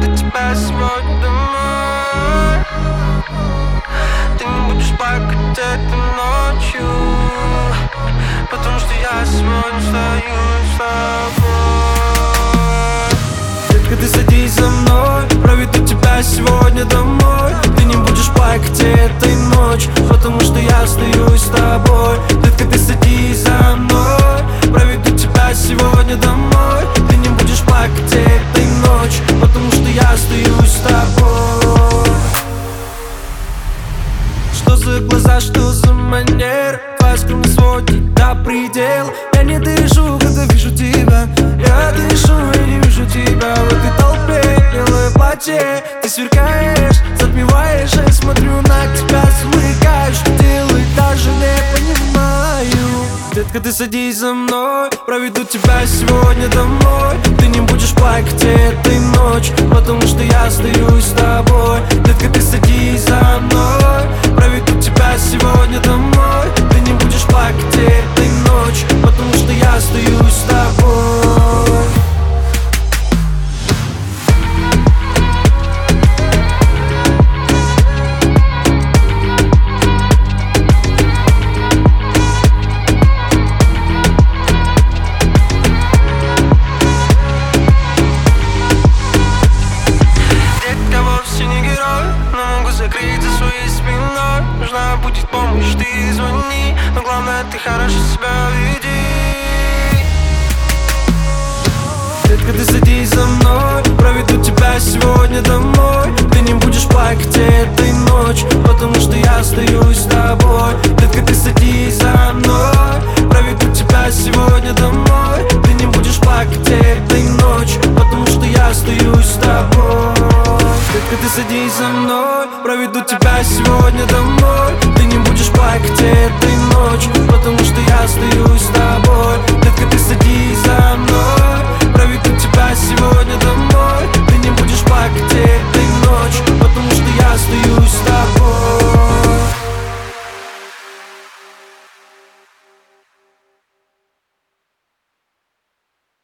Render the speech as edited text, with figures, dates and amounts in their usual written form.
проведу тебя сегодня домой. Ты не будешь плакать этой ночью, потому что я сегодня остаюсь с тобой. Детка, ты садись за мной, проведу тебя сегодня домой. Ты не будешь плакать этой ночью, потому что я остаюсь с тобой. Детка, ты садись за мной, проведу тебя сегодня домой. Ты не будешь плакать этой ночью, потому что я остаюсь с тобой. Что за глаза, что за манера? Твоя скромность сводит до предела. Я не дышу, когда вижу тебя. Я дышу и не вижу тебя в этой толпе. Белое платье, ты сверкаешь, затмеваешь. Я смотрю на тебя, замыкаешь. Что делать, даже не понимаю. Детка, ты садись за мной, проведу тебя сегодня домой. Ты не будешь плакать этой ночью, потому что я остаюсь с тобой. Детка, ты садись за мной, проведу тебя сегодня домой. Ты не будешь плакать этой ночью, потому что я остаюсь с тобой. Детка вовсе не герой, но могу закрыть за своей спиной. Нужна будет помощь, ты звони, но главное, ты хорошо себя веди. Детка, ты садись за мной, проведу тебя сегодня домой. Ты не будешь плакать этой ночью, потому что я остаюсь с тобой. Детка, ты садись за мной, проведу тебя сегодня домой. Ты не будешь плакать этой ночью, потому что я остаюсь с тобой. Детка, ты садись за мной, проведу тебя сегодня домой. Ты не будешь плакать этой ночью, потому что я остаюсь с тобой. Детка,